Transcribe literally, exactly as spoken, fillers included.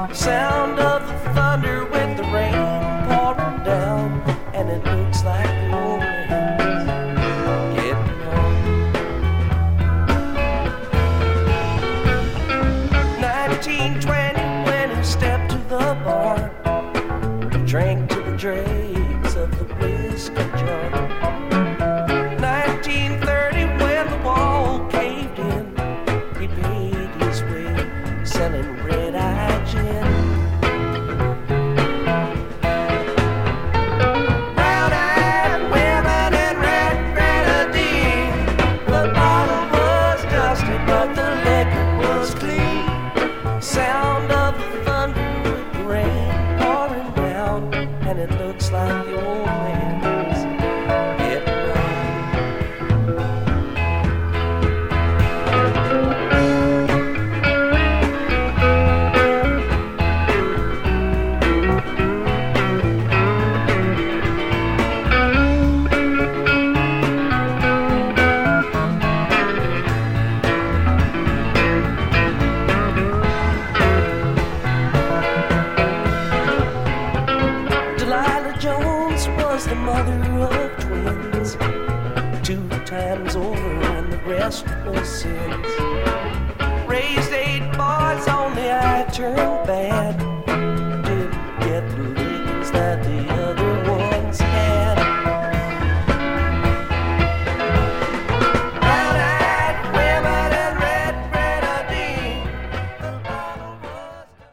Sound of the thunder with the rain pouring down, and it looks like the old man's getting on. nineteen twenty when he stepped to the bar, he drank to the dregs of the whiskey jar. nineteen thirty when the wall caved in, he paid his way selling red-eye gin. Brown-eyed women and red grenadine, the bottle was dusty but the liquor was clean. Sound of the thunder with the rain pouring down, and it looks like the old man's getting Delilah Jones was the mother of twins, two times over and the rest was sins. Raised eight boys, only I turned bad.